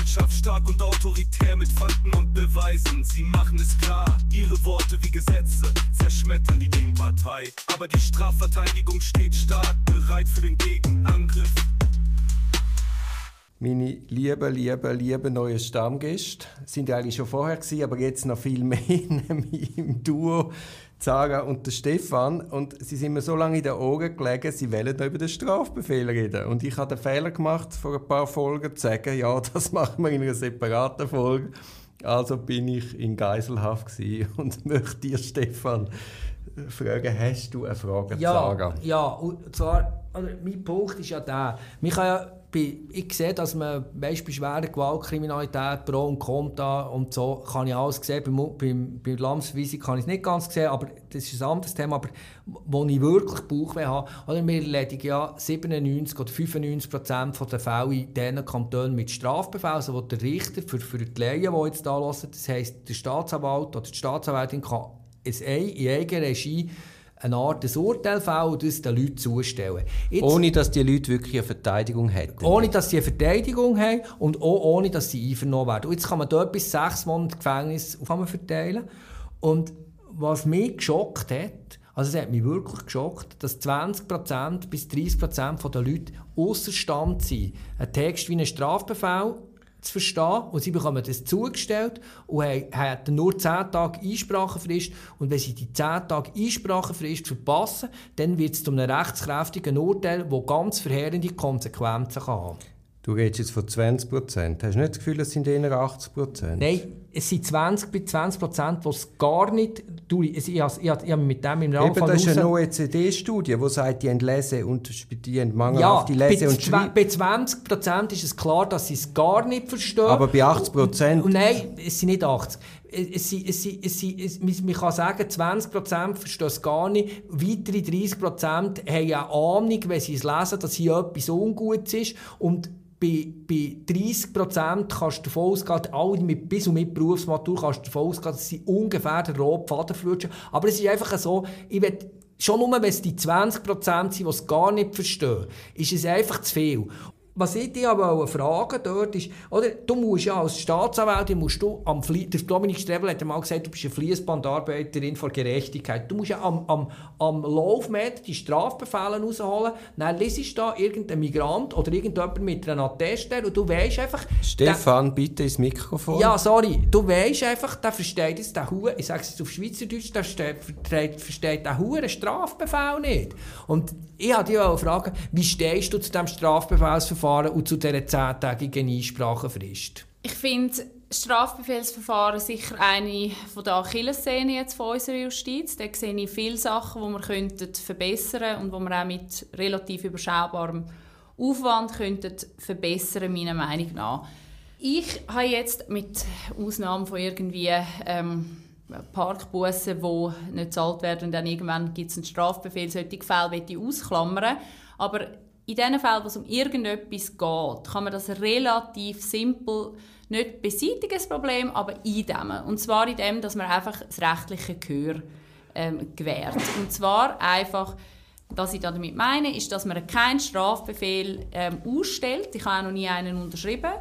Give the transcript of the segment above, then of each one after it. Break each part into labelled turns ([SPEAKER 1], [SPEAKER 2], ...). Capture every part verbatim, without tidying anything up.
[SPEAKER 1] Gesellschaft stark und autoritär mit Fakten und Beweisen. Sie machen es klar, ihre Worte wie Gesetze zerschmettern die Gegenpartei. Aber die Strafverteidigung steht stark, bereit für den Gegenangriff.
[SPEAKER 2] Meine lieben, lieben, lieben neuen Stammgäste sind eigentlich schon vorher gewesen, aber jetzt noch viel mehr, nämlich im Duo Zara und der Stefan. Und sie sind mir so lange in den Ohren gelegen, sie wollen noch über den Strafbefehl reden. Und ich habe den Fehler gemacht, vor ein paar Folgen zu sagen, ja, das machen wir in einer separaten Folge. Also bin ich in Geiselhaft gewesen und möchte dir, Stefan, fragen, hast du eine Frage,
[SPEAKER 3] ja,
[SPEAKER 2] Zara?
[SPEAKER 3] Ja, und zwar, also mein Punkt ist ja der, man kann ja ich sehe, dass man weißt, bei schwerer Gewaltkriminalität, Pro und Contra und so, kann ich alles sehen. Beim, beim, bei Landesverweisung kann ich es nicht ganz sehen, aber das ist ein anderes Thema. Aber wo ich wirklich Bauchweh habe, oder wir erledigen ja siebenundneunzig oder fünfundneunzig Prozent der Fälle in diesen Kantonen mit Strafbefehl, also wo der Richter für, für die Laien, die jetzt da hören, das heisst, der Staatsanwalt oder die Staatsanwältin kann in eigener Regie eine Art des Urteil fällen und das den Leuten zustellen. Jetzt,
[SPEAKER 2] ohne, dass die Leute wirklich eine Verteidigung hätten.
[SPEAKER 3] Ohne, dass sie eine Verteidigung haben und auch ohne, dass sie einvernommen werden. Und jetzt kann man dort bis sechs Monate Gefängnis auf einmal verteilen. Und was mich geschockt hat, also es hat mich wirklich geschockt, dass zwanzig Prozent bis dreißig Prozent der Leute ausserstand sind, einen Text wie einen Strafbefehl zu verstehen, und sie bekommen das zugestellt und haben nur zehn Tage Einsprachefrist. Und wenn sie die zehn Tage Einsprachefrist verpassen, dann wird es zu einem rechtskräftigen Urteil, das ganz verheerende Konsequenzen haben kann.
[SPEAKER 2] Du redest jetzt von zwanzig Prozent. Hast du nicht das Gefühl, es sind eher achtzig Prozent?
[SPEAKER 3] Nein, es sind zwanzig bis zwanzig Prozent, die es gar nicht... Ich, ich, ich, ich habe mit dem im Rahmen
[SPEAKER 2] Eben,
[SPEAKER 3] von...
[SPEAKER 2] das ist eine O E C D-Studie, die sagt, die haben Lese- und die haben mangelhafte
[SPEAKER 3] ja,
[SPEAKER 2] Lese-
[SPEAKER 3] bei,
[SPEAKER 2] und Schreib...
[SPEAKER 3] bei zwanzig Prozent ist es klar, dass sie es gar nicht verstehen.
[SPEAKER 2] Aber bei achtzig Prozent...
[SPEAKER 3] Nein, es sind nicht achtzig. Es, es, es, es, es, es, man kann sagen, zwanzig Prozent verstehen es gar nicht. Weitere dreißig Prozent haben eine Ahnung, wenn sie es lesen, dass hier etwas Ungutes ist. Und bei, bei dreissig Prozent kannst du davon ausgehen, alle mit, bis und mit Berufsmatur kannst du davon ausgehen, dass sie ungefähr den roten Faden flutschen. Aber es ist einfach so, ich will, schon nur, wenn es die zwanzig Prozent sind, die es gar nicht verstehen, ist es einfach zu viel. Was ich dich aber fragen dort ist, oder, du musst ja als Staatsanwältin, musst du am Flie- der Dominik Strebel hat mal gesagt, du bist eine Fließbandarbeiterin von Gerechtigkeit. Du musst ja am, am, am Laufmeter die Strafbefehle rausholen, dann liest da irgendein Migrant oder irgendjemand mit einer Atteststelle und du weisst einfach...
[SPEAKER 2] Stefan, der, bitte ins Mikrofon.
[SPEAKER 3] Ja, sorry. Du weisst einfach, der versteht jetzt den Huren, ich sage es jetzt auf Schweizerdeutsch, der versteht, versteht den Huren Strafbefehl nicht. Und ich wollte dich auch fragen, wie stehst du zu diesem Strafbefehlsverfahren und zu dieser zehntägigen Einsprachefrist?
[SPEAKER 4] Ich finde Strafbefehlsverfahren sicher eine von der Achillessehne jetzt von unserer Justiz. Da sehe ich viele Sachen, die wir könnten verbessern und die wir auch mit relativ überschaubarem Aufwand könnten verbessern, meiner Meinung nach. Ich habe jetzt mit Ausnahme von irgendwie ähm, Parkbussen, die nicht gezahlt werden und dann irgendwann gibt es einen Strafbefehl, solche Fälle möchte ich ausklammern. Aber in diesen Fällen, wo es um irgendetwas geht, kann man das relativ simpel nicht beseitigen, das Problem, aber eindämmen. Und zwar in dem, dass man einfach das rechtliche Gehör ähm, gewährt. Und zwar einfach, was ich damit meine, ist, dass man keinen Strafbefehl ähm, ausstellt. Ich habe auch noch nie einen unterschrieben,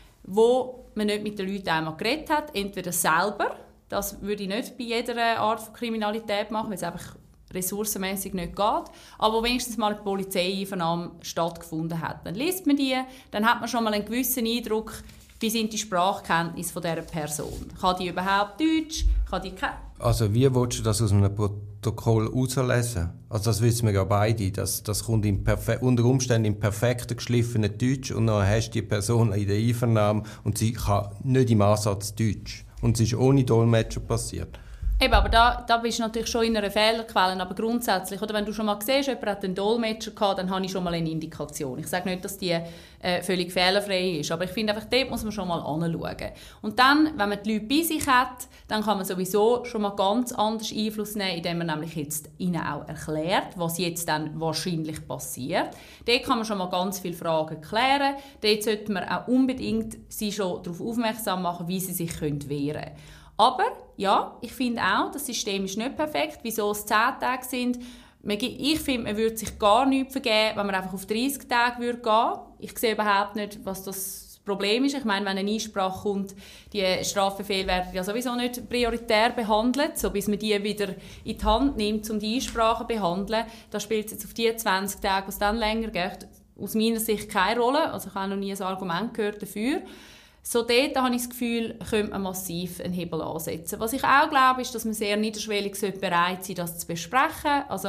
[SPEAKER 4] wo man nicht mit den Leuten einmal geredet hat, entweder selber. Das würde ich nicht bei jeder Art von Kriminalität machen, weil es einfach ressourcenmässig nicht geht, aber wenigstens mal eine Polizeieinvernahme stattgefunden hat. Dann liest man die, dann hat man schon mal einen gewissen Eindruck, wie sind die Sprachkenntnisse von dieser Person. Kann die überhaupt Deutsch? Kann die ke-
[SPEAKER 2] Also wie willst du das aus einem Protokoll herauslesen? Also das wissen wir ja beide, das, das kommt in perfe- unter Umständen im perfekten, geschliffenen Deutsch und dann hast du die Person in der Einvernahme und sie kann nicht im Ansatz Deutsch. Und es ist ohne Dolmetscher passiert.
[SPEAKER 4] Eben, aber da, da bist du natürlich schon in einer Fehlerquelle. Aber grundsätzlich, oder wenn du schon mal siehst, jemand hat einen Dolmetscher gehabt, dann habe ich schon mal eine Indikation. Ich sage nicht, dass die äh, völlig fehlerfrei ist, aber ich finde einfach, dort muss man schon mal anschauen. Und dann, wenn man die Leute bei sich hat, dann kann man sowieso schon mal ganz anders Einfluss nehmen, indem man nämlich jetzt ihnen auch erklärt, was jetzt dann wahrscheinlich passiert. Dort kann man schon mal ganz viele Fragen klären. Dort sollte man auch unbedingt sie schon darauf aufmerksam machen, wie sie sich wehren können. Aber ja, ich finde auch, das System ist nicht perfekt, wieso es zehn Tage sind. Ich finde, man würde sich gar nichts vergeben, wenn man einfach auf dreissig Tage gehen würde. Ich sehe überhaupt nicht, was das Problem ist, ich meine, wenn eine Einsprache kommt, die Strafbefehle werden ja sowieso nicht prioritär behandelt, so bis man die wieder in die Hand nimmt, um die Einsprachen zu behandeln. Da spielt es jetzt auf die zwanzig Tage, was dann länger geht, aus meiner Sicht keine Rolle. Also ich habe noch nie ein Argument gehört dafür. So dort habe ich das Gefühl, könnte man massiv einen Hebel ansetzen. Was ich auch glaube, ist, dass man sehr niederschwellig bereit sein sollte, das zu besprechen. Also,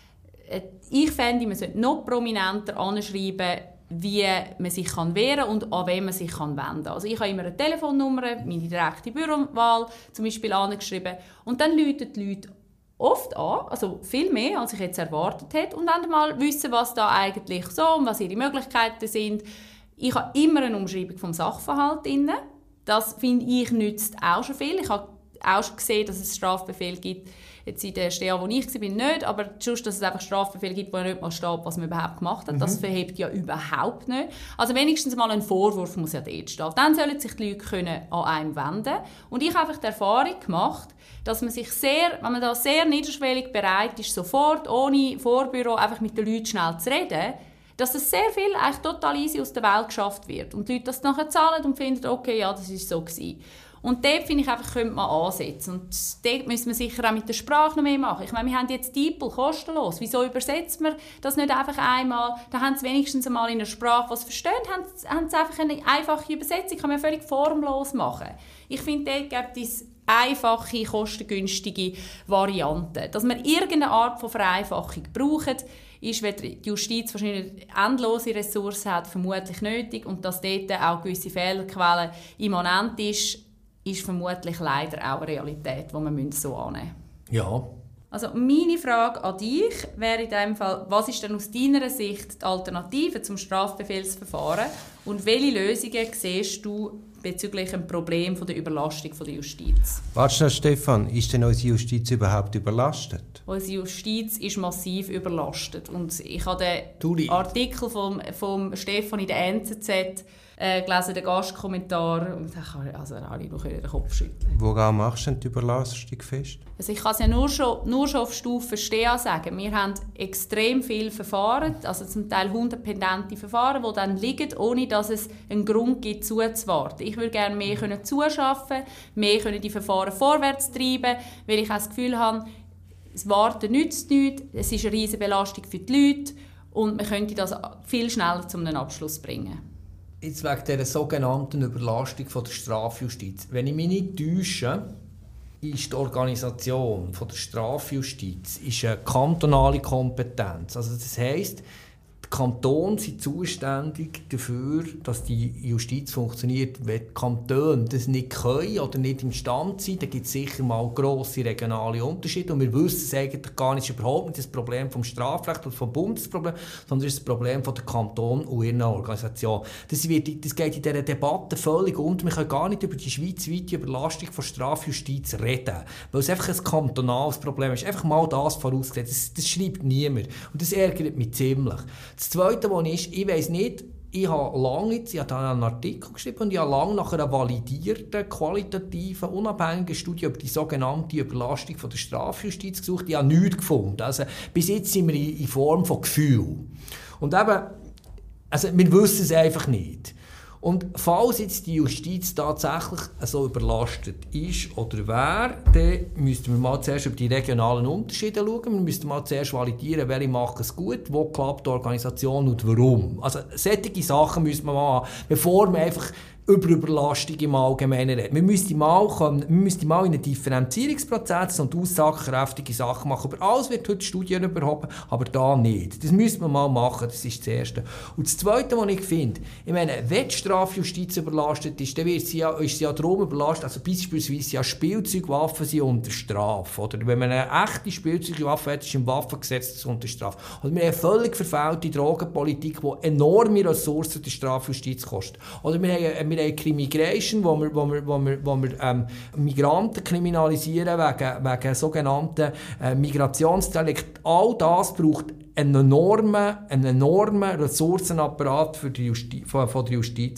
[SPEAKER 4] ich fände, man sollte noch prominenter anschreiben, wie man sich wehren kann und an wen man sich wenden kann. Also ich habe immer eine Telefonnummer, meine direkte Bürowahl zum Beispiel angeschrieben. Und dann rufen die Leute oft an, also viel mehr, als ich jetzt erwartet hätte. Und dann mal wissen, was da eigentlich so und was ihre Möglichkeiten sind. Ich habe immer eine Umschreibung vom Sachverhalt drin. Das, finde ich, nützt auch schon viel. Ich habe auch schon gesehen, dass es Strafbefehl gibt, jetzt in der Stelle, wo ich war, nicht, aber sonst, dass es einfach Strafbefehl gibt, wo nicht mal steht, was man überhaupt gemacht hat. Mhm. Das verhebt ja überhaupt nicht. Also wenigstens mal ein Vorwurf muss ja dort stehen. Dann sollen sich die Leute können an einem wenden. Und ich habe einfach die Erfahrung gemacht, dass man sich sehr, wenn man da sehr niederschwellig bereit ist, sofort, ohne Vorbüro, einfach mit den Leuten schnell zu reden, dass das sehr viel eigentlich total easy aus der Welt geschafft wird. Und die Leute das nachher zahlen und finden, okay, ja, das ist so gewesen. Und dort, finde ich, einfach, könnte man ansetzen. Und dort müssen wir sicher auch mit der Sprache noch mehr machen. Ich meine, wir haben jetzt DeepL kostenlos. Wieso übersetzt man das nicht einfach einmal? Da haben sie wenigstens einmal in der Sprache, was verstehen, haben sie, haben sie einfach eine einfache Übersetzung. Kann man ja völlig formlos machen. Ich finde, dort gibt es einfache, kostengünstige Varianten. Dass man irgendeine Art von Vereinfachung braucht, ist, wenn die Justiz wahrscheinlich endlose Ressourcen hat, vermutlich nötig. Und dass dort auch gewisse Fehlerquellen immanent ist, ist vermutlich leider auch eine Realität, die man so annehmen müssen.
[SPEAKER 3] Ja.
[SPEAKER 4] Also meine Frage an dich wäre in diesem Fall, was ist denn aus deiner Sicht die Alternative zum Strafbefehlsverfahren und welche Lösungen siehst du bezüglich dem Problem von der Überlastung von der Justiz?
[SPEAKER 2] Warte schnell, Stefan, ist denn unsere Justiz überhaupt überlastet?
[SPEAKER 4] Unsere Justiz ist massiv überlastet. Und ich habe den
[SPEAKER 3] Duri.
[SPEAKER 4] Artikel von vom Stefan in der N Z Z äh, gelesen, den Gastkommentar, und da kann also alle noch den Kopf schütteln.
[SPEAKER 2] Woran machst du denn die Überlastung fest?
[SPEAKER 4] Also ich kann es ja nur schon, nur schon auf Stufe S T A sagen. Wir haben extrem viele Verfahren, also zum Teil hundert pendente Verfahren, die dann liegen, ohne dass es einen Grund gibt, zuzuwarten. Ich würde gerne mehr können zuschaffen, mehr können die Verfahren vorwärts treiben, weil ich auch das Gefühl habe, das Warten nützt nichts, es ist eine riesige Belastung für die Leute und man könnte das viel schneller zu einem Abschluss bringen.
[SPEAKER 3] Jetzt wegen dieser sogenannten Überlastung von der Strafjustiz. Wenn ich mich nicht täusche, ist die Organisation von der Strafjustiz ist eine kantonale Kompetenz. Also das heisst, die Kantone sind zuständig dafür, dass die Justiz funktioniert. Wenn die Kantone das nicht können oder nicht imstande sind, dann gibt es sicher mal grosse regionale Unterschiede. Und wir wissen es eigentlich gar nicht, überhaupt nicht das Problem vom Strafrecht oder vom Bundesproblem, sondern es ist das Problem von der Kantone und ihrer Organisation. Das, wird, das geht in dieser Debatte völlig unter. Wir können gar nicht über die schweizweite Überlastung von Strafjustiz reden, weil es einfach ein kantonales Problem ist. Einfach mal das vorausgesetzt. Das, das schreibt niemand. Und das ärgert mich ziemlich. Das Zweite, was ist, ich weiss nicht, ich habe lange jetzt, ich habe einen Artikel geschrieben und ich habe lange nach einer validierten, qualitativen, unabhängigen Studie über die sogenannte Überlastung von der Strafjustiz gesucht. Ich habe nichts gefunden. Also, bis jetzt sind wir in Form von Gefühl. Und eben, also, wir wissen es einfach nicht. Und falls jetzt die Justiz tatsächlich so überlastet ist oder wäre, dann müssten wir mal zuerst über die regionalen Unterschiede schauen. Wir müssten mal zuerst validieren, welche machen es gut, wo klappt die Organisation und warum. Also solche Sachen müssen wir mal haben, bevor wir einfach über Überlastung im Allgemeinen reden. Wir müssten mal, kommen, wir müssten mal in einen Differenzierungsprozess und aussagekräftige Sachen machen. Über alles wird heute Studien überhaupt, aber da nicht. Das müssen wir mal machen, das ist das Erste. Und das Zweite, was ich finde, ich meine, wenn die Strafjustiz überlastet ist, dann wird sie ja, ist sie ja darum überlastet, also beispielsweise ja Spielzeugwaffen sind unter Strafe. Oder wenn man eine echte Spielzeugwaffe hat, ist im Waffengesetz unter Strafe. Oder wir haben eine völlig verfehlte Drogenpolitik, die enorme Ressourcen der Strafjustiz kostet. Oder wir haben Wir haben Crimmigration, wo wir, wo wir, wo wir, wo wir ähm, Migranten kriminalisieren wegen, wegen sogenannten äh, Migrationsdelikt. All das braucht einen enormen, einen enormen Ressourcenapparat für die Justi- von, von der Justiz.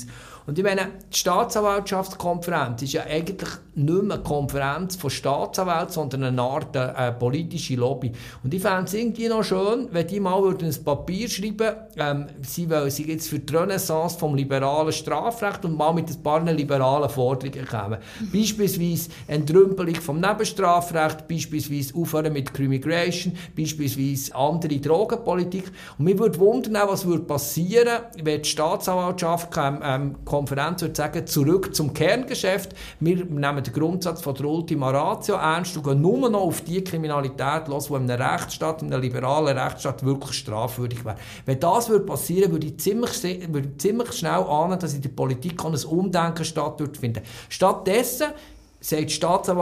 [SPEAKER 3] Und ich meine, die Staatsanwaltschaftskonferenz ist ja eigentlich nicht mehr eine Konferenz von Staatsanwälten, sondern eine Art äh, politische Lobby. Und ich fände es irgendwie noch schön, wenn die mal ein Papier schreiben, ähm, sie wollen sich jetzt für die Renaissance vom liberalen Strafrecht und mal mit ein paar liberalen Forderungen kommen. Mhm. Beispielsweise Entrümpelung vom Nebenstrafrecht, beispielsweise Aufhören mit Crimmigration, beispielsweise andere Drogenpolitik. Und mich würde wundern, was würde passieren, wenn die Staatsanwaltschaft ähm, ähm, Konferenz würde sagen, zurück zum Kerngeschäft. Wir nehmen den Grundsatz von der Ultima Ratio ernst und gehen nur noch auf die Kriminalität los, die in einem Rechtsstaat, in einem liberalen Rechtsstaat wirklich strafwürdig wäre. Wenn das würde passieren, würde ich ziemlich, würde ich ziemlich schnell ahnen, dass in der Politik ein Umdenken stattfindet. Stattdessen sagt die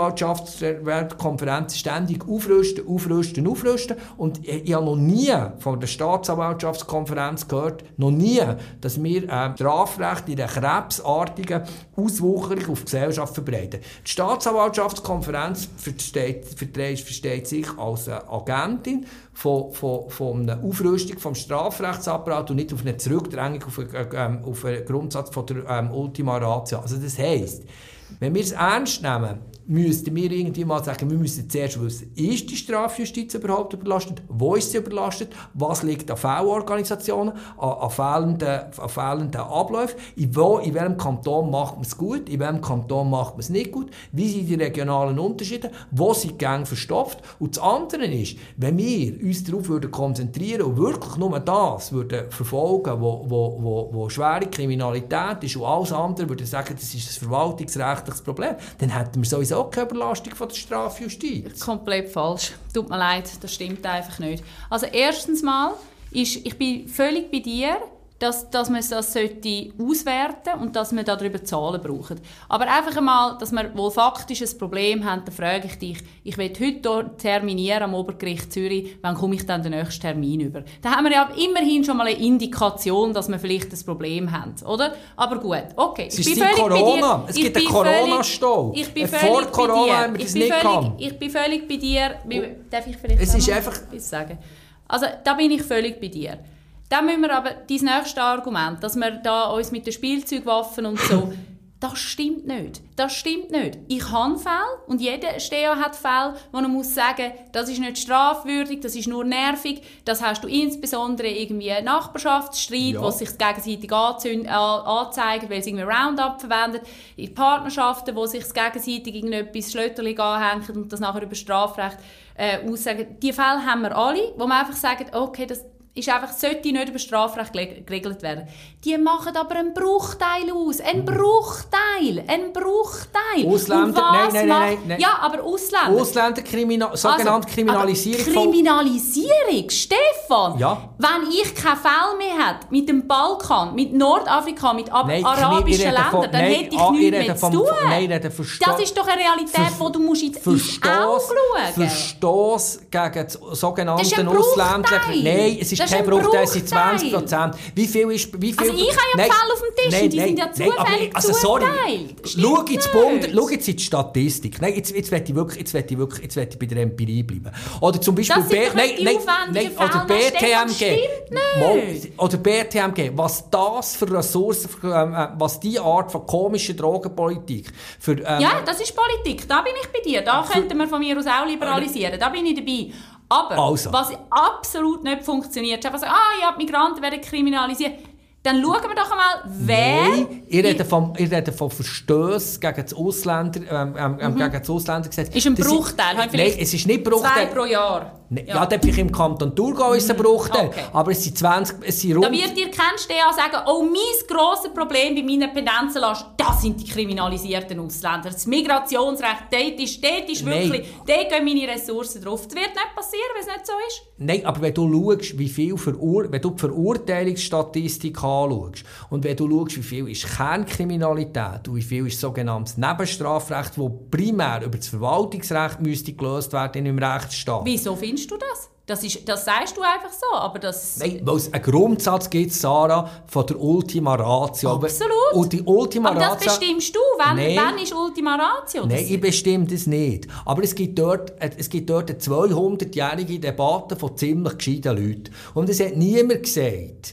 [SPEAKER 3] Staatsanwaltschaftskonferenz ständig aufrüsten, aufrüsten, aufrüsten. Und ich, ich habe noch nie von der Staatsanwaltschaftskonferenz gehört, noch nie, dass wir äh, Strafrecht in einer krebsartigen Auswucherung auf die Gesellschaft verbreiten. Die Staatsanwaltschaftskonferenz versteht, versteht, versteht sich als eine Agentin von, von, von einer Aufrüstung vom Strafrechtsapparat und nicht auf eine Zurückdrängung auf einen, äh, auf einen Grundsatz von der ähm, Ultima Ratio. Also das heisst, wenn wir es ernst nehmen, müssten wir irgendwie mal sagen, wir müssen zuerst wissen, ist die Strafjustiz überhaupt überlastet? Wo ist sie überlastet? Was liegt an Fehlorganisationen, an, an, fehlenden, an fehlenden Abläufen? In, wo, in welchem Kanton macht man es gut? In welchem Kanton macht man es nicht gut? Wie sind die regionalen Unterschiede? Wo sind die Gänge verstopft? Und das andere ist, wenn wir uns darauf würden konzentrieren und wirklich nur das würden verfolgen, wo, wo, wo, wo schwere Kriminalität ist und alles andere würden sagen, das ist ein verwaltungsrechtliches Problem, dann hätten wir sowieso auch keine Überlastung von der Strafjustiz.
[SPEAKER 4] Komplett falsch. Tut mir leid, das stimmt einfach nicht. Also erstens mal, ist, ich bin völlig bei dir, dass, dass man das sollte auswerten und dass wir darüber Zahlen brauchen. Aber einfach einmal, dass wir wohl faktisch ein Problem haben, dann frage ich dich, ich will heute terminieren am Obergericht Zürich, wann komme ich dann den nächsten Termin über? Da haben wir ja immerhin schon mal eine Indikation, dass wir vielleicht ein Problem haben, oder? Aber gut, okay.
[SPEAKER 3] Es ist ich bin völlig Corona. Bei dir. Es gibt einen Corona-Stau.
[SPEAKER 4] Ich bin
[SPEAKER 3] Vor
[SPEAKER 4] völlig
[SPEAKER 3] Corona
[SPEAKER 4] bei dir.
[SPEAKER 3] haben wir das
[SPEAKER 4] ich, bin
[SPEAKER 3] nicht
[SPEAKER 4] völlig, ich bin völlig bei dir. Darf ich vielleicht
[SPEAKER 3] es ist einfach
[SPEAKER 4] etwas sagen? Also, da bin ich völlig bei dir. Dann müssen wir aber dein nächste Argument, dass wir da uns mit den Spielzeugwaffen und so, das stimmt nicht. Das stimmt nicht. Ich habe Fälle und jeder Steher hat Fälle, wo man muss sagen, das ist nicht strafwürdig, das ist nur nervig. Das hast du insbesondere irgendwie einen Nachbarschaftsstreit, ja, wo sich gegenseitig anzeigen, weil sie irgendwie Roundup verwendet. In Partnerschaften, wo sich gegenseitig irgendetwas Schlötterchen anhängt und das nachher über Strafrecht äh, aussagen. Die Fälle haben wir alle, wo man einfach sagt, okay, das ist einfach, sollte nicht über Strafrecht geregelt werden. Die machen aber einen Bruchteil aus. Ein Bruchteil. Ein Bruchteil.
[SPEAKER 3] Ausländer? Nein, nein, nein, nein.
[SPEAKER 4] Ja, aber Ausländer.
[SPEAKER 3] Ausländer, Krimina- sogenannte also, Kriminalisierung.
[SPEAKER 4] Kriminalisierung? Stefan?
[SPEAKER 3] Ja.
[SPEAKER 4] Wenn ich keine Fälle mehr hätte mit dem Balkan, mit Nordafrika, mit ab- nein, arabischen Ländern, von, dann nein, hätte ich ah, nichts mehr vom, zu tun. Nein, das ist doch eine Realität, die du musst ins Auge schauen.
[SPEAKER 3] Verstoß gegen sogenannte Ausländer. Nein, es ist kein Bruchteil, es sind zwanzig Prozent. Wie viel ist... Wie viel,
[SPEAKER 4] also ich habe ja
[SPEAKER 3] nein,
[SPEAKER 4] Fälle auf dem Tisch
[SPEAKER 3] nein,
[SPEAKER 4] und die
[SPEAKER 3] nein,
[SPEAKER 4] sind ja zufällig
[SPEAKER 3] nein, also sorry, schau jetzt, Bund, schau jetzt in die Statistik. Nein, jetzt, jetzt will ich wirklich, jetzt will ich wirklich, jetzt will ich bei der Empirie bleiben. Oder zum Beispiel...
[SPEAKER 4] Das sind
[SPEAKER 3] B,
[SPEAKER 4] doch
[SPEAKER 3] nein,
[SPEAKER 4] die
[SPEAKER 3] nein,
[SPEAKER 4] aufwendigen
[SPEAKER 3] nein, oder B T M G.
[SPEAKER 4] Nicht.
[SPEAKER 3] Oder B T M G. Was das für Ressourcen, äh, was diese Art von komischer Drogenpolitik für... Ähm,
[SPEAKER 4] ja, das ist Politik. Da bin ich bei dir. Da könnten wir von mir aus auch liberalisieren. Da bin ich dabei. Aber
[SPEAKER 3] also.
[SPEAKER 4] Was absolut nicht funktioniert, ist einfach so, ah ja, die Migranten werden kriminalisiert. Dann schauen wir doch einmal, wer...
[SPEAKER 3] Nein, ich rede von, ich rede von Verstößen gegen das Ausländer, ähm, ähm, mhm. gegen das Ausländergesetz.
[SPEAKER 4] Ist ein Bruchteil?
[SPEAKER 3] Ist, nein, es ist nicht Bruchteil.
[SPEAKER 4] Zwei pro Jahr.
[SPEAKER 3] Ne, ja, ja dann vielleicht im Kanton Thurgau ist es ein Bruchteil. Okay. Aber es sind zwanzig, es sind rund...
[SPEAKER 4] Da wird dir kein Steher sagen, oh, mein grosses Problem bei meiner Pendenzenlast, das sind die kriminalisierten Ausländer. Das Migrationsrecht, dort ist, dort ist wirklich, dort gehen meine Ressourcen drauf. Das wird nicht passieren, wenn es nicht so ist.
[SPEAKER 3] Nein, aber wenn du schaust, wie viel Verur- wenn du die Verurteilungsstatistik anschaust und wenn du schaust, wie viel ist Kernkriminalität und wie viel ist sogenanntes Nebenstrafrecht, das primär über das Verwaltungsrecht müsste gelöst werden im Rechtsstaat.
[SPEAKER 4] Wieso findest du das? Das, ist, das sagst du einfach so, aber das...
[SPEAKER 3] Nein, weil es einen Grundsatz gibt, Sarah, von der Ultima Ratio.
[SPEAKER 4] Absolut.
[SPEAKER 3] Und die Ultima
[SPEAKER 4] aber das
[SPEAKER 3] Ratio,
[SPEAKER 4] bestimmst du. Wann, wann ist Ultima Ratio? Das
[SPEAKER 3] Nein, ich bestimme das nicht. Aber es gibt dort, es gibt dort eine zweihundertjährige Debatte von ziemlich gescheiten Leuten. Und es hat niemand gesagt,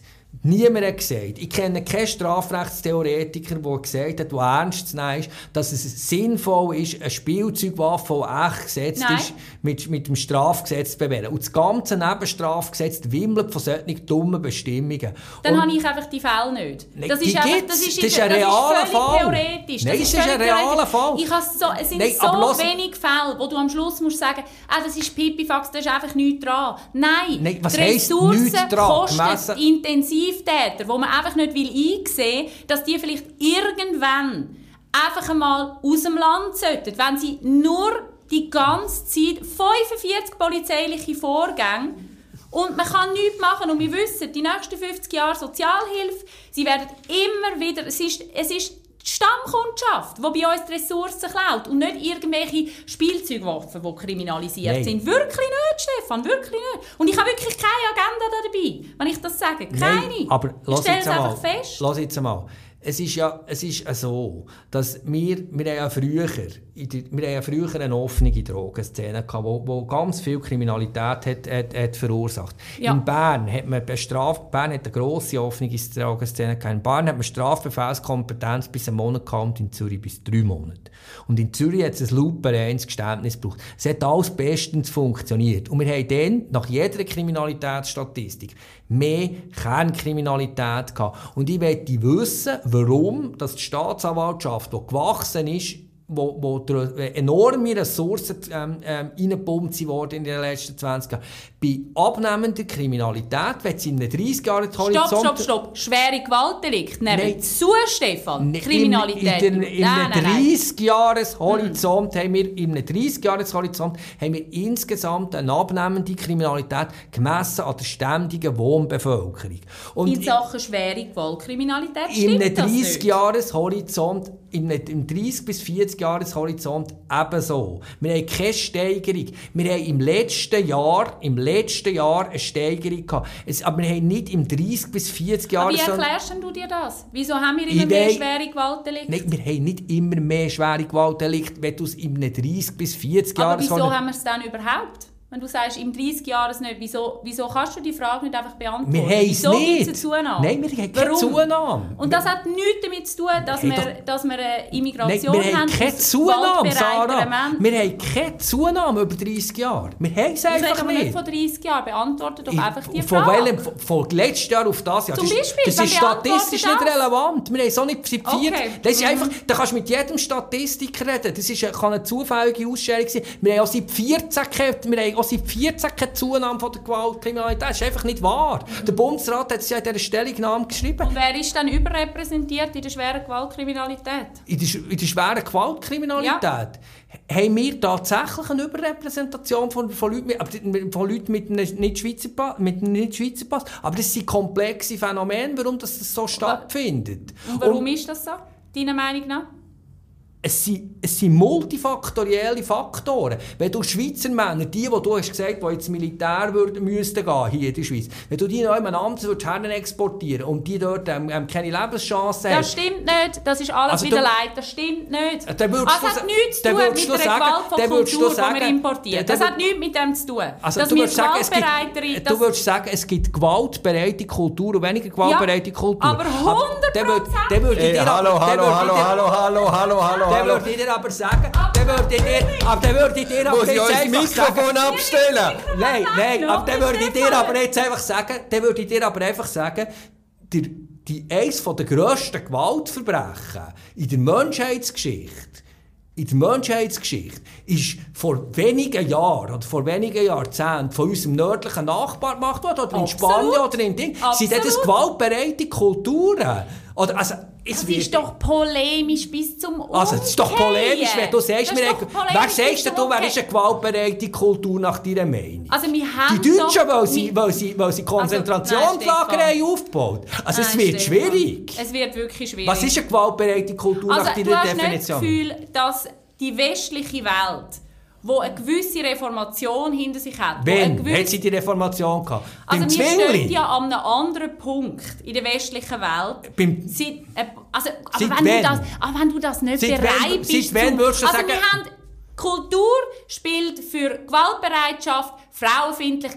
[SPEAKER 3] Niemand hat gesagt, ich kenne keinen Strafrechtstheoretiker, der gesagt hat, der ernst zu nehmen ist, dass es sinnvoll ist, eine Spielzeugwaffe, die echt gesetzt
[SPEAKER 4] Nein.
[SPEAKER 3] ist, mit, mit dem Strafgesetz zu bewähren. Und das ganze Nebenstrafgesetz wimmelt von solchen dummen Bestimmungen.
[SPEAKER 4] Dann
[SPEAKER 3] Und
[SPEAKER 4] habe ich einfach die Fälle nicht.
[SPEAKER 3] Nein,
[SPEAKER 4] das
[SPEAKER 3] die
[SPEAKER 4] ist, einfach,
[SPEAKER 3] gibt's.
[SPEAKER 4] das ist,
[SPEAKER 3] Das ist
[SPEAKER 4] das
[SPEAKER 3] ein
[SPEAKER 4] ist
[SPEAKER 3] realer
[SPEAKER 4] völlig
[SPEAKER 3] Fall.
[SPEAKER 4] theoretisch.
[SPEAKER 3] Nein,
[SPEAKER 4] Das
[SPEAKER 3] es ist ein
[SPEAKER 4] völlig
[SPEAKER 3] realer
[SPEAKER 4] theoretisch.
[SPEAKER 3] Fall.
[SPEAKER 4] Ich habe so, es sind
[SPEAKER 3] Nein,
[SPEAKER 4] so
[SPEAKER 3] aber los-
[SPEAKER 4] wenige Fälle, wo du am Schluss musst sagen, ah, das ist Pipifax, da ist einfach nichts dran. Nein,
[SPEAKER 3] Nein, was
[SPEAKER 4] die
[SPEAKER 3] heisst
[SPEAKER 4] Ressourcen
[SPEAKER 3] nichts dran?
[SPEAKER 4] kosten
[SPEAKER 3] Gemessen-
[SPEAKER 4] die Intensivtäter, wo man einfach nicht will einsehen will, dass die vielleicht irgendwann einfach einmal aus dem Land sollten, wenn sie nur die ganze Zeit fünfundvierzig polizeiliche Vorgänge und man kann nichts machen. Und wir wissen, die nächsten fünfzig Jahre Sozialhilfe, sie werden immer wieder, es ist, es ist die Stammkundschaft, die bei uns die Ressourcen klaut und nicht irgendwelche Spielzeugwaffen, die kriminalisiert
[SPEAKER 3] Nein.
[SPEAKER 4] sind. Wirklich nicht, Stefan, wirklich nicht. Und ich habe wirklich keine Agenda da dabei, wenn ich das sage. Keine.
[SPEAKER 3] Nein, aber
[SPEAKER 4] ich
[SPEAKER 3] lass
[SPEAKER 4] stelle
[SPEAKER 3] jetzt
[SPEAKER 4] es
[SPEAKER 3] einmal,
[SPEAKER 4] einfach fest.
[SPEAKER 3] lass jetzt einmal. Es ist ja, es ist ja so, dass wir, wir haben ja früher, in der, wir haben ja früher eine offene Drogenszene gehabt, wo, wo ganz viel Kriminalität hat, hat, hat verursacht.
[SPEAKER 4] Ja.
[SPEAKER 3] In Bern hat man bestraft, Bern hat eine grosse offene Drogenszene gehabt. In Bern hat man Strafbefehlskompetenz bis einen Monat gehabt und in Zürich bis drei Monate. Und in Zürich hat es ein lupenreines Geständnis gebraucht. Es hat alles bestens funktioniert. Und wir haben dann, nach jeder Kriminalitätsstatistik, mehr Kernkriminalität gehabt. Und ich möchte wissen, warum dass die Staatsanwaltschaft, die gewachsen ist, wo, wo enorme Ressourcen ähm, ähm, reingepumpt wurden in den letzten zwanzig Jahren, bei abnehmender Kriminalität, wenn sie in einem dreißig-Jahres-Horizont...
[SPEAKER 4] Stopp, stopp, stopp. Schwere Gewaltdelikte nehmen
[SPEAKER 3] Nein.
[SPEAKER 4] zu, Stefan.
[SPEAKER 3] Ne,
[SPEAKER 4] Kriminalität.
[SPEAKER 3] In, in, in, in
[SPEAKER 4] Nein,
[SPEAKER 3] einem
[SPEAKER 4] nein, nein.
[SPEAKER 3] dreißig-Jahres-Horizont haben wir, in einem dreißig-Jahres-Horizont haben wir insgesamt eine abnehmende Kriminalität gemessen an der ständigen Wohnbevölkerung. Und
[SPEAKER 4] In Sachen schwere Gewaltkriminalität
[SPEAKER 3] in
[SPEAKER 4] stimmt
[SPEAKER 3] einem
[SPEAKER 4] das nicht.
[SPEAKER 3] dreißig-Jahres-Horizont, in einem im dreißig- bis vierzig-Jahres-Horizont ebenso. Wir haben keine Steigerung. Wir haben im letzten Jahr, im letzten Jahr eine Steigerung gehabt. Es, aber wir haben nicht im dreißig- bis vierzig-Jahres...
[SPEAKER 4] Aber wie erklärst denn du dir das? Wieso haben wir immer
[SPEAKER 3] Ich
[SPEAKER 4] mehr
[SPEAKER 3] wei-
[SPEAKER 4] schwere Gewaltdelikte?
[SPEAKER 3] Nein, wir haben nicht immer mehr schwere Gewaltdelikte, wenn du es in einem dreißig- bis
[SPEAKER 4] Aber
[SPEAKER 3] vierzig-Jahres...
[SPEAKER 4] wieso haben wir es dann überhaupt? Wenn du sagst, im dreißig Jahren nicht, wieso, wieso kannst du die Frage nicht einfach beantworten?
[SPEAKER 3] Wir haben es
[SPEAKER 4] wieso
[SPEAKER 3] nicht.
[SPEAKER 4] Gibt es eine Zunahme?
[SPEAKER 3] Nein, wir haben keine
[SPEAKER 4] Warum?
[SPEAKER 3] Zunahme.
[SPEAKER 4] Und das hat nichts damit zu tun, dass,
[SPEAKER 3] Wir
[SPEAKER 4] wir,
[SPEAKER 3] haben
[SPEAKER 4] dass wir eine
[SPEAKER 3] Nein,
[SPEAKER 4] Immigration
[SPEAKER 3] wir haben
[SPEAKER 4] haben.
[SPEAKER 3] keine
[SPEAKER 4] aus
[SPEAKER 3] Zunahme,
[SPEAKER 4] gewaltbereiteren
[SPEAKER 3] Sarah.
[SPEAKER 4] Menschen.
[SPEAKER 3] Wir haben keine Zunahme über dreissig Jahre. Wir haben es
[SPEAKER 4] Ich
[SPEAKER 3] einfach
[SPEAKER 4] rede aber nicht
[SPEAKER 3] nicht.
[SPEAKER 4] von dreissig Jahren. Beantworte doch
[SPEAKER 3] Ich-
[SPEAKER 4] einfach die
[SPEAKER 3] von
[SPEAKER 4] Frage.
[SPEAKER 3] welchem, von, von letztes Jahr auf das Jahr.
[SPEAKER 4] Zum
[SPEAKER 3] das ist,
[SPEAKER 4] Beispiel,
[SPEAKER 3] das
[SPEAKER 4] dann
[SPEAKER 3] ist statistisch
[SPEAKER 4] beantworte
[SPEAKER 3] nicht
[SPEAKER 4] das.
[SPEAKER 3] relevant. Wir haben so nicht seit vier.
[SPEAKER 4] Okay.
[SPEAKER 3] Das ist
[SPEAKER 4] Mhm.
[SPEAKER 3] einfach, da kannst du mit jedem Statistiker reden. Das ist, kann eine zufällige Ausstellung sein. Wir haben auch seit vierzehn keine, wir haben auch seit vierzehn keine Zunahme von der Gewaltkriminalität. Das ist einfach nicht wahr. Der Bundesrat hat es ja in dieser Stellungnahme geschrieben.
[SPEAKER 4] Und wer ist dann überrepräsentiert in der schweren Gewaltkriminalität?
[SPEAKER 3] In der, in der schweren Gewaltkriminalität haben wir tatsächlich eine Überrepräsentation von, von, Leuten, mit, aber von Leuten mit einem Nicht-Schweizer Pass, mit einem Nicht-Schweizer Pass. Aber das sind komplexe Phänomene, warum das so stattfindet.
[SPEAKER 4] Und warum
[SPEAKER 3] Und
[SPEAKER 4] ist das so, deiner Meinung nach?
[SPEAKER 3] es sind, es sind multifaktorielle Faktoren. Wenn du Schweizer Männer, die, die du hast gesagt, die ins Militär würden, müssten gehen, hier in der Schweiz, wenn du die noch jemand anderes würdest exportieren und die dort ähm, ähm, keine Lebenschancen haben...
[SPEAKER 4] Das stimmt nicht. Das ist alles
[SPEAKER 3] Also
[SPEAKER 4] wieder
[SPEAKER 3] du-
[SPEAKER 4] Leid. Das stimmt nicht.
[SPEAKER 3] Dann
[SPEAKER 4] Das
[SPEAKER 3] würdest du
[SPEAKER 4] hat
[SPEAKER 3] sa-
[SPEAKER 4] nichts zu
[SPEAKER 3] dann
[SPEAKER 4] tun
[SPEAKER 3] würdest
[SPEAKER 4] mit
[SPEAKER 3] du
[SPEAKER 4] der
[SPEAKER 3] sagen-
[SPEAKER 4] Gewalt von
[SPEAKER 3] dann würdest du
[SPEAKER 4] Kultur, die
[SPEAKER 3] sagen-
[SPEAKER 4] wir importieren.
[SPEAKER 3] dann
[SPEAKER 4] Das
[SPEAKER 3] wür-
[SPEAKER 4] hat nichts mit dem zu tun.
[SPEAKER 3] Also
[SPEAKER 4] dass
[SPEAKER 3] du
[SPEAKER 4] wir
[SPEAKER 3] würdest sagen, es gibt,
[SPEAKER 4] gewaltbereitere...
[SPEAKER 3] du würdest sagen, es gibt gewaltbereite Kultur und weniger gewaltbereite
[SPEAKER 4] Ja,
[SPEAKER 3] Kultur.
[SPEAKER 4] aber hundert
[SPEAKER 3] dann würd-
[SPEAKER 4] Prozent.
[SPEAKER 3] Dann würde ich
[SPEAKER 2] Ey,
[SPEAKER 3] dir
[SPEAKER 2] hallo,
[SPEAKER 3] aber- dann
[SPEAKER 2] hallo,
[SPEAKER 3] würde ich
[SPEAKER 2] hallo,
[SPEAKER 3] dir-
[SPEAKER 2] hallo, hallo, hallo, hallo,
[SPEAKER 3] Dann
[SPEAKER 2] hallo.
[SPEAKER 3] würde ich dir aber sagen, dann würde ich dir, aber dann würde ich dir aber
[SPEAKER 2] Muss ich
[SPEAKER 3] jetzt
[SPEAKER 2] euch das
[SPEAKER 3] einfach sagen...
[SPEAKER 2] Mikrofon abstellen?
[SPEAKER 3] Nein, nein, aber dann würde ich dir
[SPEAKER 4] Stefan.
[SPEAKER 3] aber jetzt einfach sagen, dann würde ich dir aber einfach sagen, der, die, eines der grössten Gewaltverbrechen in der Menschheitsgeschichte, in der Menschheitsgeschichte ist vor wenigen Jahren oder vor wenigen Jahrzehnten von unserem nördlichen Nachbar gemacht worden, oder in
[SPEAKER 4] Absolut.
[SPEAKER 3] Spanien oder in Ding. Sind das
[SPEAKER 4] Absolut.
[SPEAKER 3] gewaltbereite Kulturen? Oder, also, es
[SPEAKER 4] Das
[SPEAKER 3] wird-
[SPEAKER 4] ist doch polemisch bis zum Umkehren.
[SPEAKER 3] Also, es ist doch polemisch, wenn du sagst,
[SPEAKER 4] Das ist
[SPEAKER 3] wir
[SPEAKER 4] doch
[SPEAKER 3] haben,
[SPEAKER 4] polemisch
[SPEAKER 3] wer
[SPEAKER 4] bis
[SPEAKER 3] sagst
[SPEAKER 4] zum
[SPEAKER 3] du, wer
[SPEAKER 4] Umkehren.
[SPEAKER 3] ist eine gewaltbereite Kultur nach deiner Meinung?
[SPEAKER 4] Also wir haben
[SPEAKER 3] Die Deutschen,
[SPEAKER 4] doch...
[SPEAKER 3] weil sie, weil sie, weil sie Konzentrationslager
[SPEAKER 4] nein,
[SPEAKER 3] haben aufgebaut. Also es
[SPEAKER 4] Nein,
[SPEAKER 3] wird
[SPEAKER 4] Stefan.
[SPEAKER 3] schwierig.
[SPEAKER 4] Es wird wirklich schwierig.
[SPEAKER 3] Was ist eine gewaltbereite Kultur
[SPEAKER 4] Also
[SPEAKER 3] nach
[SPEAKER 4] du
[SPEAKER 3] deiner
[SPEAKER 4] hast nicht das
[SPEAKER 3] Definition?
[SPEAKER 4] Gefühl, dass die westliche Welt, die eine gewisse Reformation hinter sich hat... wo eine
[SPEAKER 3] Wann
[SPEAKER 4] gewisse-
[SPEAKER 3] hat sie die Reformation gehabt?
[SPEAKER 4] Also
[SPEAKER 3] Beim
[SPEAKER 4] wir stehen
[SPEAKER 3] Zwingli?
[SPEAKER 4] ja an einem anderen Punkt in der westlichen Welt.
[SPEAKER 3] Beim-
[SPEAKER 4] Seit, äh, also, aber,
[SPEAKER 3] Seit
[SPEAKER 4] wenn
[SPEAKER 3] wann?
[SPEAKER 4] du das, aber wenn du das nicht
[SPEAKER 3] Seit
[SPEAKER 4] bereit
[SPEAKER 3] wann-
[SPEAKER 4] bist...
[SPEAKER 3] seit wann
[SPEAKER 4] zum-
[SPEAKER 3] würdest du
[SPEAKER 4] also
[SPEAKER 3] sagen-
[SPEAKER 4] wir haben, Kultur spielt für Gewaltbereitschaft, Frauenfeindlichkeit,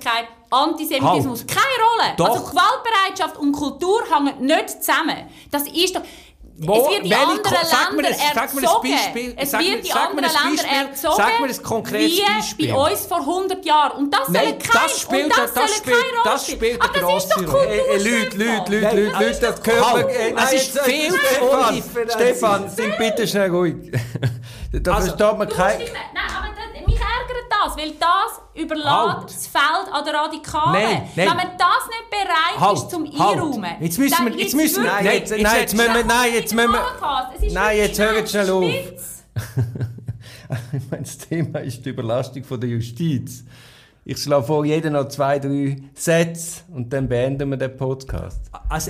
[SPEAKER 4] Antisemitismus
[SPEAKER 3] halt.
[SPEAKER 4] keine Rolle.
[SPEAKER 3] Doch.
[SPEAKER 4] Also Gewaltbereitschaft und Kultur hängen nicht zusammen. Das ist doch...
[SPEAKER 3] Wo,
[SPEAKER 4] es wird die anderen
[SPEAKER 3] sag mir
[SPEAKER 4] Länder
[SPEAKER 3] ein, sag mir ein
[SPEAKER 4] erzogen.
[SPEAKER 3] Beispiel,
[SPEAKER 4] Es
[SPEAKER 3] sag
[SPEAKER 4] wird
[SPEAKER 3] mir,
[SPEAKER 4] die
[SPEAKER 3] sag
[SPEAKER 4] anderen
[SPEAKER 3] mir ein
[SPEAKER 4] Länder
[SPEAKER 3] Beispiel,
[SPEAKER 4] erzogen,
[SPEAKER 3] sag mir ein konkretes
[SPEAKER 4] wie
[SPEAKER 3] Beispiel.
[SPEAKER 4] bei uns vor hundert Jahren. Und das
[SPEAKER 3] Nein,
[SPEAKER 4] soll kein,
[SPEAKER 3] das spielt,
[SPEAKER 4] und das
[SPEAKER 3] das
[SPEAKER 4] soll
[SPEAKER 3] spielt,
[SPEAKER 4] keine Rolle
[SPEAKER 3] das
[SPEAKER 4] spielen.
[SPEAKER 3] spielt
[SPEAKER 4] Aber
[SPEAKER 3] eine
[SPEAKER 4] das ist doch
[SPEAKER 3] grosse Rolle.
[SPEAKER 4] Kultur,
[SPEAKER 2] Äh, Leute,
[SPEAKER 4] Stefan.
[SPEAKER 2] Leute, Leute,
[SPEAKER 3] Nein,
[SPEAKER 2] Leute,
[SPEAKER 3] das
[SPEAKER 2] Leute,
[SPEAKER 3] ist
[SPEAKER 2] das
[SPEAKER 3] doch
[SPEAKER 2] gehört
[SPEAKER 3] Halt.
[SPEAKER 2] mir... Äh,
[SPEAKER 3] Es
[SPEAKER 2] nein,
[SPEAKER 3] ist
[SPEAKER 2] jetzt-
[SPEAKER 3] viel zu
[SPEAKER 2] Stefan,
[SPEAKER 3] undifferenziert.
[SPEAKER 2] Stefan, sind bitte schnell ruhig. Da
[SPEAKER 3] Also,
[SPEAKER 2] versteht man
[SPEAKER 4] Du musst
[SPEAKER 2] kein...
[SPEAKER 4] dich nicht, nein, aber das, mich ärgert das, weil das überlässt
[SPEAKER 3] Halt.
[SPEAKER 4] das Feld an den Radikalen.
[SPEAKER 3] Nein, nein.
[SPEAKER 4] Wenn man das nicht bereit
[SPEAKER 3] Halt,
[SPEAKER 4] ist zum
[SPEAKER 3] halt.
[SPEAKER 4] Einräumen,
[SPEAKER 3] Jetzt müssen wir-
[SPEAKER 4] dann
[SPEAKER 3] jetzt
[SPEAKER 4] gibt's
[SPEAKER 3] müssen wir-
[SPEAKER 4] wirklich-
[SPEAKER 2] Nein, jetzt,
[SPEAKER 3] Nein,
[SPEAKER 2] nein,
[SPEAKER 3] jetzt-
[SPEAKER 2] jetzt müssen wir... Nein, jetzt müssen wir...
[SPEAKER 4] Es ist
[SPEAKER 2] Nein, jetzt
[SPEAKER 4] wirklich
[SPEAKER 2] hört schnell auf.
[SPEAKER 4] spitz.
[SPEAKER 2] Ich meine, das Thema ist die Überlastung von der Justiz. Ich schlage vor, jeder noch zwei, drei Sätze und dann beenden wir den Podcast.
[SPEAKER 3] Also,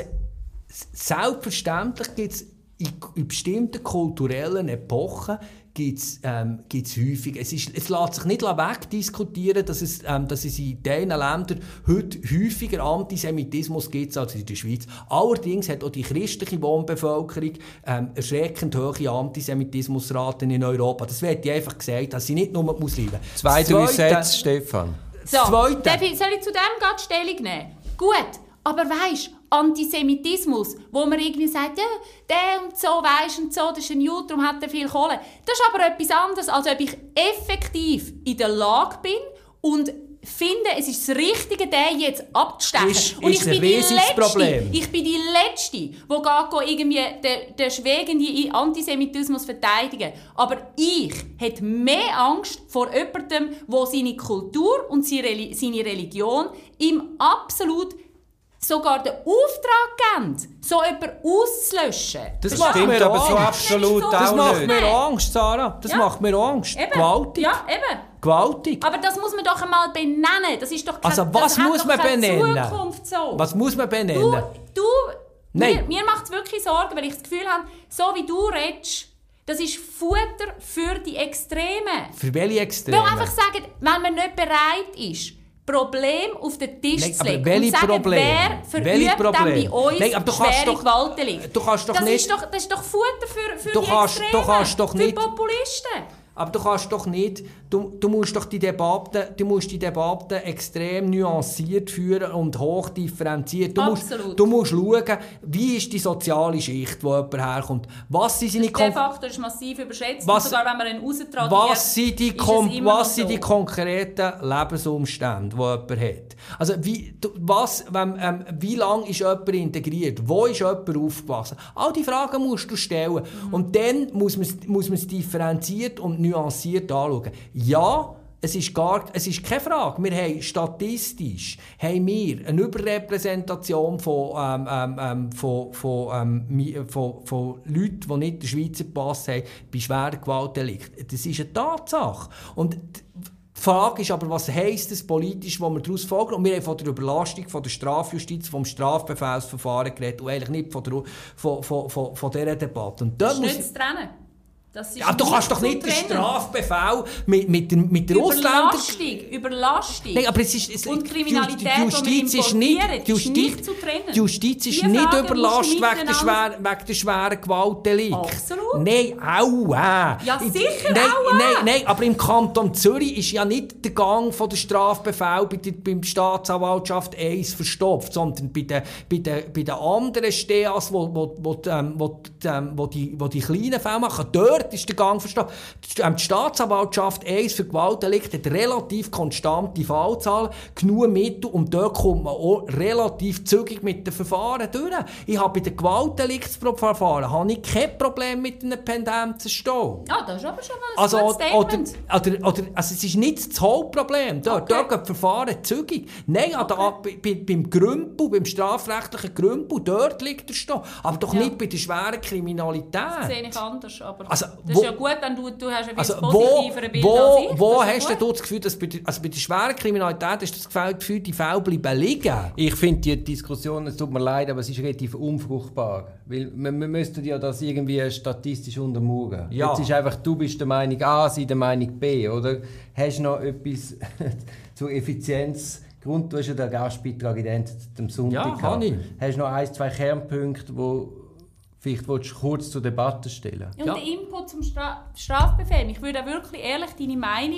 [SPEAKER 3] selbstverständlich gibt es in, in bestimmten kulturellen Epochen gibt's, ähm, gibt's häufig. Es, ist, es lässt sich nicht wegdiskutieren, dass es, ähm, dass es in diesen Ländern heute häufiger Antisemitismus gibt als in der Schweiz. Allerdings hat auch die christliche Wohnbevölkerung ähm, erschreckend hohe Antisemitismusraten in Europa. Das wird einfach gesagt, das sind nicht nur die Muslime.
[SPEAKER 2] Zwei,
[SPEAKER 3] Das
[SPEAKER 2] drei
[SPEAKER 3] Zweite-
[SPEAKER 2] Sätze, Stefan.
[SPEAKER 4] So,
[SPEAKER 3] Zweite.
[SPEAKER 4] darf ich, soll ich zu dem gerade Stellung nehmen? Gut, aber weisst, Antisemitismus, wo man irgendwie sagt, ja, der und so, weisst und so, das ist ein Jude, darum hat er viel Kohle. Das ist aber etwas anderes, als ob ich effektiv in der Lage bin und finde, es ist das Richtige, den jetzt abzustechen.
[SPEAKER 3] Ist-
[SPEAKER 4] und
[SPEAKER 3] ist
[SPEAKER 4] ich
[SPEAKER 3] ein
[SPEAKER 4] bin die
[SPEAKER 3] riesiges
[SPEAKER 4] Letzte,
[SPEAKER 3] Problem.
[SPEAKER 4] ich bin die Letzte, die geht irgendwie den, den schwägenden Antisemitismus verteidigen. Aber ich hätte mehr Angst vor jemandem, der seine Kultur und seine Religion ihm absolut sogar den Auftrag geben, so jemanden auszulöschen.
[SPEAKER 3] Das,
[SPEAKER 2] Das
[SPEAKER 3] macht
[SPEAKER 2] stimmt
[SPEAKER 3] mir
[SPEAKER 2] aber so
[SPEAKER 3] Angst.
[SPEAKER 2] absolut
[SPEAKER 4] Das
[SPEAKER 2] auch
[SPEAKER 3] Das macht
[SPEAKER 2] nicht.
[SPEAKER 3] mir Angst, Sarah. Das
[SPEAKER 4] Ja.
[SPEAKER 3] macht mir Angst.
[SPEAKER 4] Eben.
[SPEAKER 3] Gewaltig.
[SPEAKER 4] Ja, eben.
[SPEAKER 3] Gewaltig.
[SPEAKER 4] Aber das muss man doch einmal benennen. Das ist doch keine,
[SPEAKER 3] Also, was
[SPEAKER 4] das hat
[SPEAKER 3] muss
[SPEAKER 4] doch
[SPEAKER 3] man
[SPEAKER 4] keine
[SPEAKER 3] benennen?
[SPEAKER 4] Zukunft so.
[SPEAKER 3] Was muss man benennen?
[SPEAKER 4] Du, du
[SPEAKER 3] Nein.
[SPEAKER 4] mir, mir macht es wirklich Sorgen, weil ich das Gefühl habe, so wie du redest, das ist Futter für die Extremen.
[SPEAKER 3] Für welche
[SPEAKER 4] Ich
[SPEAKER 3] Extreme?
[SPEAKER 4] will einfach sagen, wenn man nicht bereit ist, Problem auf den Tisch
[SPEAKER 3] Nein,
[SPEAKER 4] zu
[SPEAKER 3] aber
[SPEAKER 4] legen
[SPEAKER 3] welche
[SPEAKER 4] und sagen,
[SPEAKER 3] Probleme?
[SPEAKER 4] wer verübt
[SPEAKER 3] Welche
[SPEAKER 4] dann
[SPEAKER 3] Probleme?
[SPEAKER 4] bei uns
[SPEAKER 3] Nein, aber du kannst
[SPEAKER 4] schwere
[SPEAKER 3] doch-
[SPEAKER 4] Gewaltdelikte.
[SPEAKER 3] du kannst doch
[SPEAKER 4] das,
[SPEAKER 3] nicht-
[SPEAKER 4] ist doch, das ist doch Futter für, für
[SPEAKER 3] Du
[SPEAKER 4] die
[SPEAKER 3] kannst- du
[SPEAKER 4] Extremen,
[SPEAKER 3] kannst doch
[SPEAKER 4] für
[SPEAKER 3] nicht-
[SPEAKER 4] Populisten.
[SPEAKER 3] Aber du kannst doch nicht, du, du musst doch die Debatte, du musst die Debatte extrem nuanciert führen und hochdifferenziert. Du musst,
[SPEAKER 4] Absolut.
[SPEAKER 3] du musst schauen, wie ist die soziale Schicht, wo jemand herkommt. Was sind seine
[SPEAKER 4] Der
[SPEAKER 3] Kon-
[SPEAKER 4] Faktor ist massiv überschätzt.
[SPEAKER 3] Was-
[SPEAKER 4] und sogar wenn man ihn raustradiert,
[SPEAKER 3] Was sind die,
[SPEAKER 4] ist es
[SPEAKER 3] kom-
[SPEAKER 4] immer noch
[SPEAKER 3] was sind
[SPEAKER 4] so.
[SPEAKER 3] die konkreten Lebensumstände, die jemand hat? Also wie, du- was, wenn, ähm, wie lange ist jemand integriert? Wo ist jemand aufgewachsen? All diese Fragen musst du stellen.
[SPEAKER 4] Mhm.
[SPEAKER 3] Und dann muss man es muss man es differenziert und nuanciert anschauen. Ja, es ist, gar, es ist keine Frage. Wir haben statistisch haben wir eine Überrepräsentation von, ähm, ähm, ähm, von, von, ähm, mi- von, von Leuten, die nicht den Schweizer Pass haben, bei schweren Gewaltdelikten. Das ist eine Tatsache. Und die Frage ist aber, was heisst das politisch, was wir daraus folgen? Und wir haben von der Überlastung von der Strafjustiz, vom Strafbefehlsverfahren geredet und eigentlich nicht von, der, von, von, von, von dieser Debatte. Und da
[SPEAKER 4] Das ist
[SPEAKER 3] muss
[SPEAKER 4] nicht zu trennen. Das ist
[SPEAKER 3] ja, du kannst doch
[SPEAKER 4] zu
[SPEAKER 3] nicht den
[SPEAKER 4] trennen.
[SPEAKER 3] Strafbefehl mit, mit, der, mit der Ausländer...
[SPEAKER 4] Überlastung, Überlastung.
[SPEAKER 3] Nein, aber es ist, es,
[SPEAKER 4] Und
[SPEAKER 3] die-
[SPEAKER 4] Kriminalität,
[SPEAKER 3] die Justiz
[SPEAKER 4] die wir
[SPEAKER 3] ist nicht,
[SPEAKER 4] importieren,
[SPEAKER 3] die
[SPEAKER 4] ist
[SPEAKER 3] Justiz,
[SPEAKER 4] nicht zu trennen.
[SPEAKER 3] die Justiz ist
[SPEAKER 4] Die
[SPEAKER 3] nicht
[SPEAKER 4] Fragen
[SPEAKER 3] überlastet
[SPEAKER 4] musst du
[SPEAKER 3] wegen der, schwer, wegen der schweren Gewaltdelikte.
[SPEAKER 4] Absolut.
[SPEAKER 3] Nein, aua.
[SPEAKER 4] Ja, sicher,
[SPEAKER 3] nein,
[SPEAKER 4] aua.
[SPEAKER 3] Nein, nein, aber im Kanton Zürich ist ja nicht der Gang von der Strafbefehl bei der beim Staatsanwaltschaft eins verstopft, sondern bei den, bei den, bei den anderen S T As, wo, wo, wo, ähm, wo, ähm, wo, die, wo die kleinen Fälle machen, dort ist der Gang verstopft. Die Staatsanwaltschaft eins für Gewaltdelikte hat relativ konstante Fallzahlen, genug Mittel und dort kommt man auch relativ zügig mit den Verfahren durch. Ich habe bei den Gewaltdeliktsverfahren habe ich kein Problem mit einem Pendenzenstau.
[SPEAKER 4] Ja, das ist aber schon mal ein
[SPEAKER 3] Also,
[SPEAKER 4] gutes
[SPEAKER 3] oder, oder,
[SPEAKER 4] Statement.
[SPEAKER 3] oder, oder, also es ist nicht das Hauptproblem. Dort,
[SPEAKER 4] Okay.
[SPEAKER 3] dort gehen die Verfahren zügig. Nein, an der, bei, bei, beim Grümpel, beim strafrechtlichen Grümpel, dort liegt der Stau. Aber doch
[SPEAKER 4] Ja.
[SPEAKER 3] nicht bei der schweren Kriminalität.
[SPEAKER 4] Das sehe ich anders. Aber
[SPEAKER 3] Also,
[SPEAKER 4] das
[SPEAKER 3] wo-
[SPEAKER 4] ist ja gut, wenn du, du hast ein
[SPEAKER 3] Also,
[SPEAKER 4] bisschen
[SPEAKER 3] wo,
[SPEAKER 4] positivere Bild
[SPEAKER 3] wo,
[SPEAKER 4] als ich.
[SPEAKER 3] wo
[SPEAKER 4] Das ist
[SPEAKER 3] hast
[SPEAKER 4] ja
[SPEAKER 3] du
[SPEAKER 4] gut.
[SPEAKER 3] das Gefühl, dass bei der, also bei der schweren Kriminalität hast du das Gefühl, die Fälle bleiben liegen?
[SPEAKER 2] Ich finde die Diskussion, es tut mir leid, aber es ist relativ unfruchtbar. Weil wir, wir müssten ja das irgendwie statistisch untermauern.
[SPEAKER 3] Ja.
[SPEAKER 2] Jetzt ist einfach, du bist der Meinung A, sie der Meinung B, oder? Hast du noch etwas zur Effizienz? Grund, du hast ja den Gastbeitrag in der Ende am Sonntag
[SPEAKER 3] Ja,
[SPEAKER 2] gehabt.
[SPEAKER 3] kann ich.
[SPEAKER 2] Hast du noch ein, zwei Kernpunkte, die vielleicht willst du kurz zur Debatte stellen?
[SPEAKER 4] Und
[SPEAKER 3] Ja.
[SPEAKER 4] der Input zum Stra Strafbefehl. Ich würde auch wirklich ehrlich deine Meinung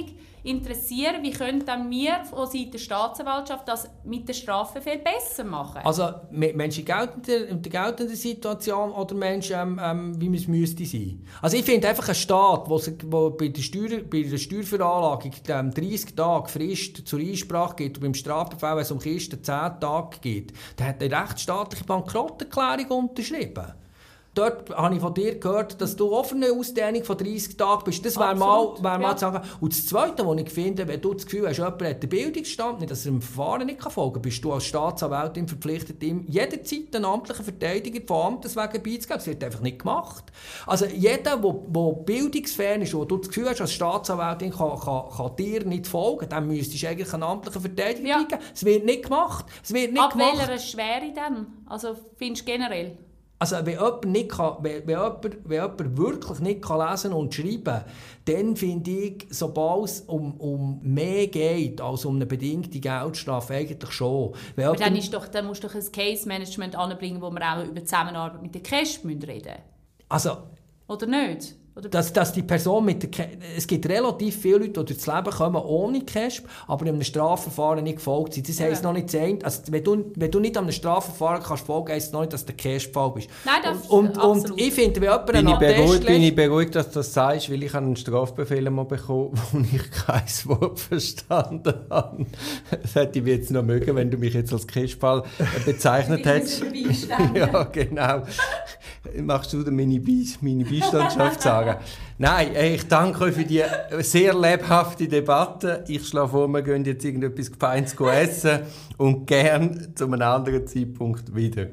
[SPEAKER 4] interessieren, wie können dann wir von Seiten der Staatsanwaltschaft das mit dem Strafbefehl besser machen?
[SPEAKER 3] Also Menschen in der geltenden Situation oder Menschen, ähm, ähm, wie man es müsste sein? Also ich finde einfach, ein Staat, der bei der, Steuer, bei der Steuerveranlagung ähm, dreißig Tage Frist zur Einsprache gibt und beim Strafbefehl, wenn es um Kisten zehn Tage geht, der hat eine rechtsstaatliche Bankrotterklärung unterschrieben. Dort habe ich von dir gehört, dass du auf eine Ausdehnung von dreißig Tagen bist. Das wäre mal, wär mal ja. zu sagen. Und das Zweite, was ich finde, wenn du das Gefühl hast, jemand hat den Bildungsstand, nicht, dass er dem Verfahren nicht folgen kann, bist du als Staatsanwältin verpflichtet, ihm jederzeit einen amtlichen Verteidiger von Amtes wegen beizugeben. Das wird einfach nicht gemacht. Also jeder, der bildungsfern ist, wo du das Gefühl hast, als Staatsanwältin kann, kann, kann dir nicht folgen, dann müsstest du eigentlich einen amtlichen Verteidiger ja. geben. Es wird nicht gemacht. Es wird nicht
[SPEAKER 4] Ab
[SPEAKER 3] gemacht.
[SPEAKER 4] welcher Schwere denn? Also findest du generell?
[SPEAKER 3] Also wenn jemand, nicht kann, wenn, wenn, jemand, wenn jemand wirklich nicht kann lesen und schreiben kann, dann finde ich, sobald es um, um mehr geht als um eine bedingte Geldstrafe, eigentlich schon. Wenn
[SPEAKER 4] Aber dann,
[SPEAKER 3] jemand,
[SPEAKER 4] ist doch, dann musst du doch ein Case-Management anbringen, wo wir auch über die Zusammenarbeit mit der C A S P reden müssen.
[SPEAKER 3] Also,
[SPEAKER 4] oder nicht? Oder
[SPEAKER 3] dass, dass die Person mit der Ke- es gibt relativ viele Leute, die durchs Leben kommen ohne C A S P, aber in einem Strafverfahren nicht gefolgt sind. Das heisst ja. noch nicht sein, also wenn du, wenn du nicht an einem Strafverfahren kannst folgen, heisst es noch nicht, dass du der C A S P-Fall bist.
[SPEAKER 4] Nein, das
[SPEAKER 3] und, und, und ich finde, wenn jemand einen
[SPEAKER 2] Attest
[SPEAKER 3] beruhigt,
[SPEAKER 2] bin ich beruhigt, dass du das sagst, weil ich einen Strafbefehl mal bekommen habe, wo ich kein Wort verstanden habe. Das hätte ich jetzt noch mögen, wenn du mich jetzt als C A S P-Fall bezeichnet hättest. Ja, genau. Machst du meine, Be- meine Beistandschaft sagen? Nein, ich danke euch für die sehr lebhafte Debatte. Ich schlage vor, wir gehen jetzt irgendetwas Feines essen und gern zu einem anderen Zeitpunkt wieder.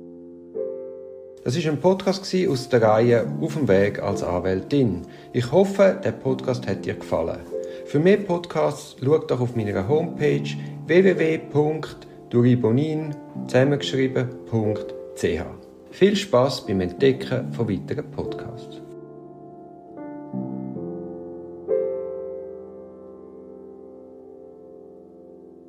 [SPEAKER 2] Das war ein Podcast aus der Reihe «Auf dem Weg als Anwältin». Ich hoffe, der Podcast hat dir gefallen. Für mehr Podcasts schau doch auf meiner Homepage w w w punkt duribonin zusammengeschrieben punkt c h. Viel Spass beim Entdecken von weiteren Podcasts.